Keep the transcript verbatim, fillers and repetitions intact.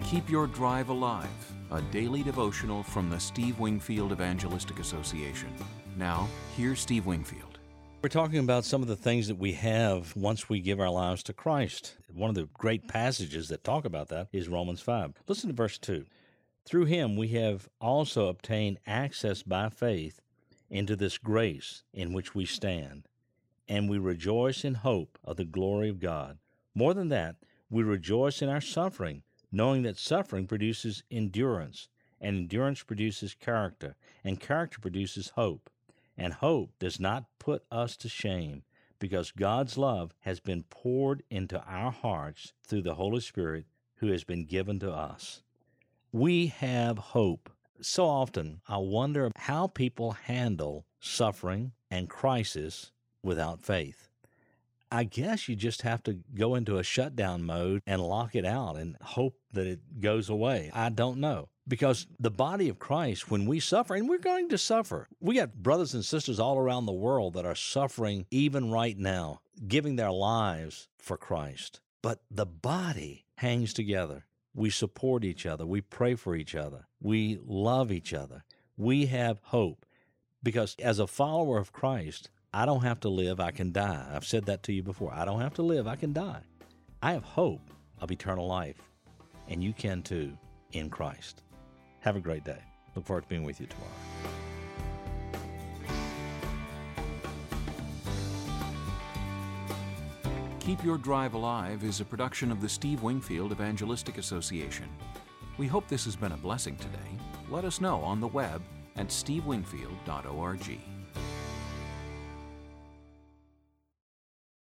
Keep Your Drive Alive, a daily devotional from the Steve Wingfield Evangelistic Association. Now, here's Steve Wingfield. We're talking about some of the things that we have once we give our lives to Christ. One of the great passages that talk about that is Romans five. Listen to verse two. Through him we have also obtained access by faith into this grace in which we stand, and we rejoice in hope of the glory of God. More than that, we rejoice in our suffering, knowing that suffering produces endurance, and endurance produces character, and character produces hope. And hope does not put us to shame, because God's love has been poured into our hearts through the Holy Spirit who has been given to us. We have hope. So often, I wonder how people handle suffering and crisis without faith. I guess you just have to go into a shutdown mode and lock it out and hope that it goes away. I don't know. Because the body of Christ, when we suffer, and we're going to suffer, we got brothers and sisters all around the world that are suffering even right now, giving their lives for Christ. But the body hangs together. We support each other. We pray for each other. We love each other. We have hope. Because as a follower of Christ, I don't have to live, I can die. I've said that to you before. I don't have to live, I can die. I have hope of eternal life, and you can too in Christ. Have a great day. Look forward to being with you tomorrow. Keep Your Drive Alive is a production of the Steve Wingfield Evangelistic Association. We hope this has been a blessing today. Let us know on the web at steve wingfield dot org.